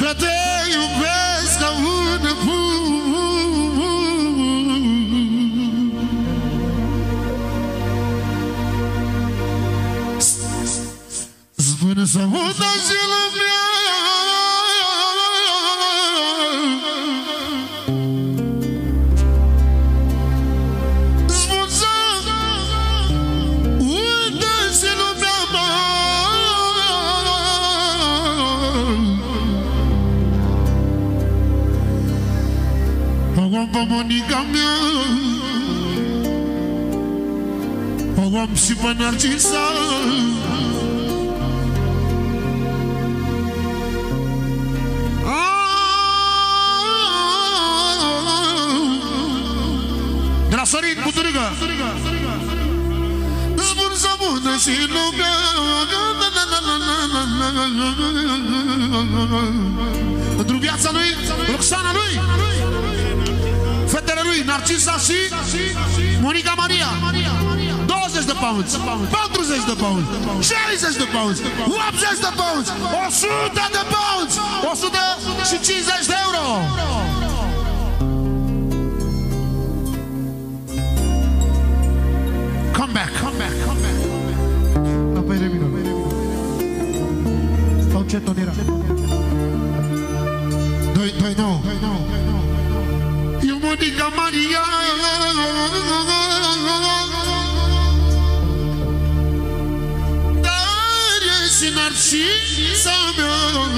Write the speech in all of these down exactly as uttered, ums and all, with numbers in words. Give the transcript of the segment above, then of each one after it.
că te iubesc ca un nebun. Spune să audă și lumea pe Monica mea, o am și pe Narcisa. De la Sorin Buturică spun să bună și lumea. Pentru viața lui, Roxana lui, fetele lui, Narcisa și Monica Maria. douăzeci de pounds, patruzeci de pounds, șaizeci de pounds, optzeci de pounds, o sută de pounds, o sută cincizeci de euro. Come back, come back, come back. Apoi revină. Sau ce ton era? Doi, doi, nouă. Monica Maria, dar e și Narcisa mea.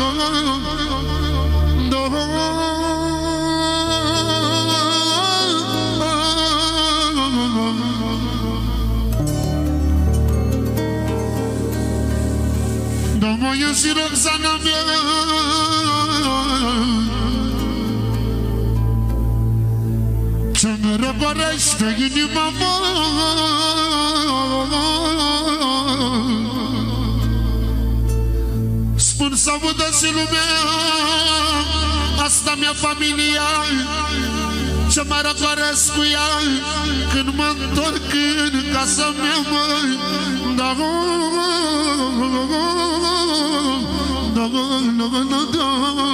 Da, mă, e și Roxana mea. Ce-mi răbărește inima mea. Spun să audă și lumea, asta mi-a familia. Ce mă răbăresc cu ea când mă întorc în casa mea, măi. Da, da, da, da, da.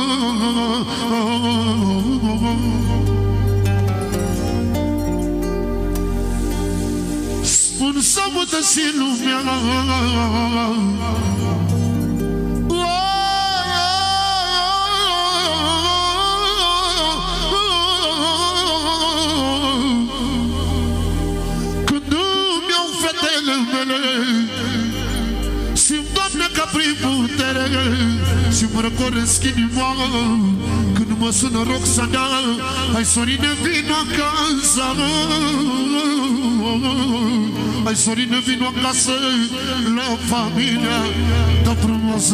Spun să mută și lumea. Când îmi iau fetele mele, simt, Doamne, ca prin putere și-mi răcoresc inima. Când mă sună Roxana, hai Sorine, vino acasă. Hai Sorine, vino acasă la familia ta frumoasă.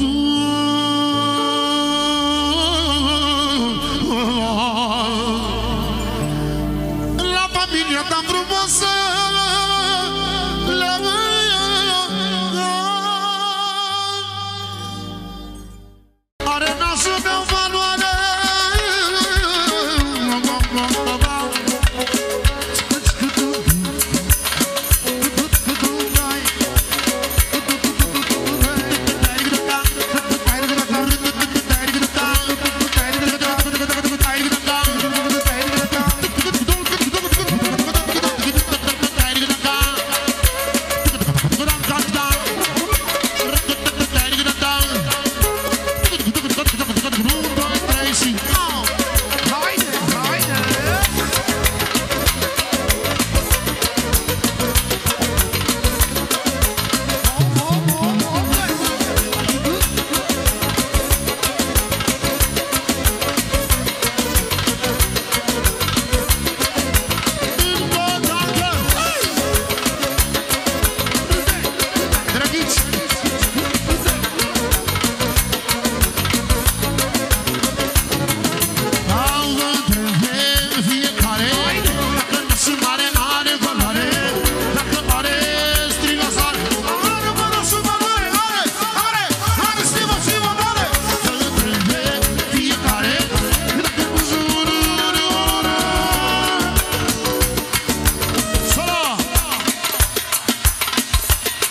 La familia ta frumoasă. Are nasul meu valoare.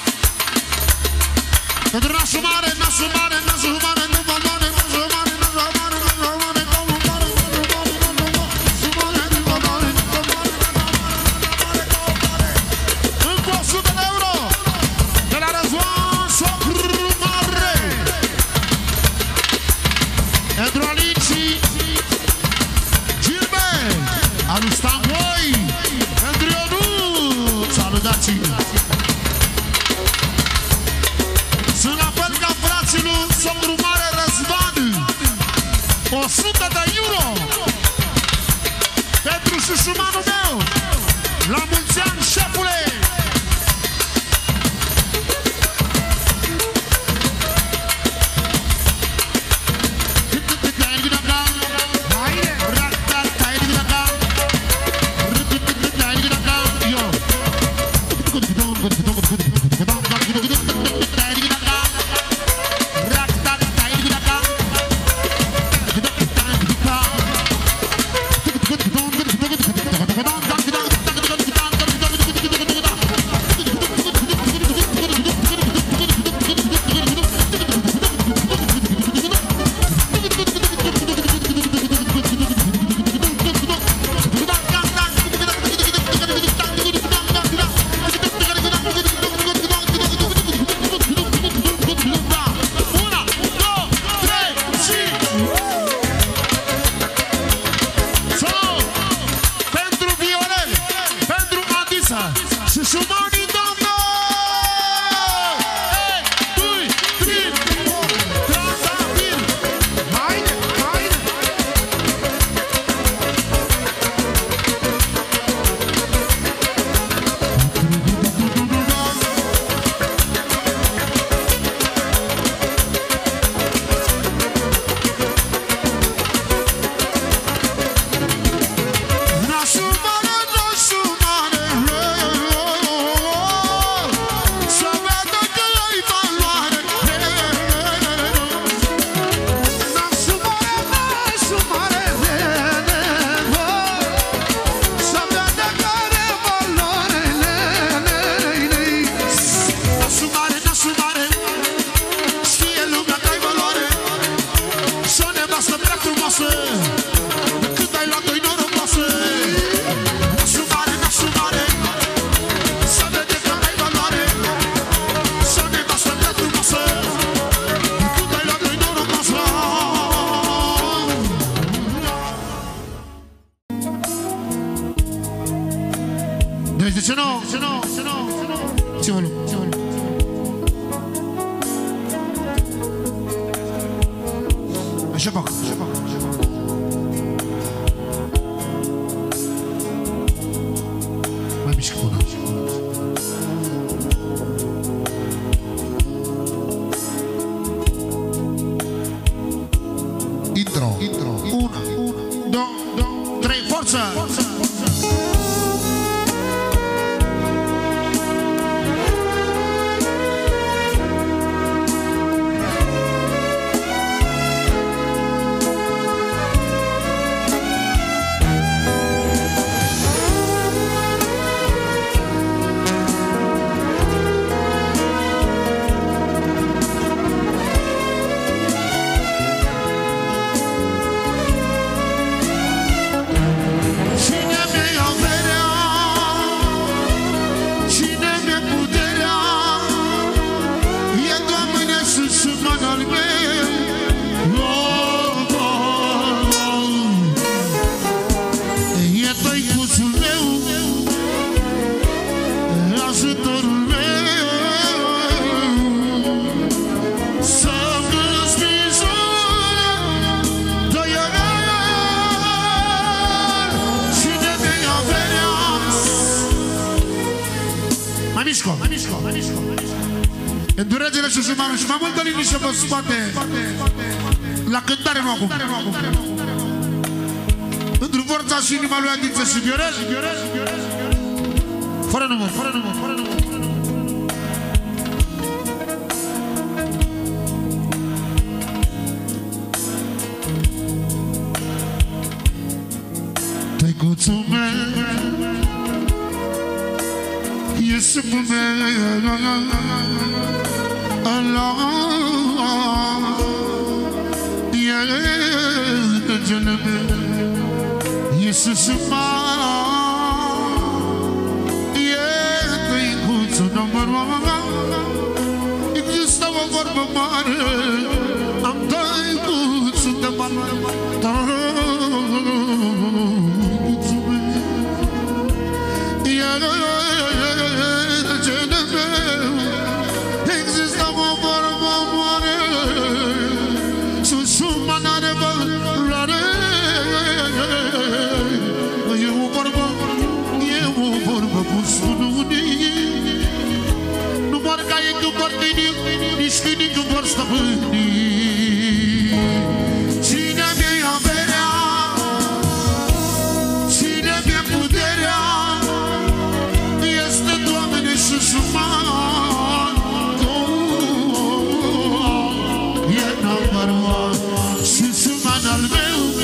Pentru nasul mare, nasul mare, nasul mare, nu vă mare, nasul mare, nasul o sută de euro pentru șușumanul meu. La mulți ani, șefule! Îndureți-le și Șușumanul și mai multă liniște pe spate. La cântare nu acum. Într-o forța și inima lui Adiță și Viorel. Fără număr, fără număr, fără număr. Tăicuțul meu e sâmbul meu, Allah, e genul meu, e sâmbul, e tăicuțul meu. Există o vorbă mare, am tăicuțul de mare. Există o vorbă mare, Șușuman are stăpâni. Cine mi-e averea, cine mi-e puterea, este Doamne și suman. Oh, e number one și suman al meu.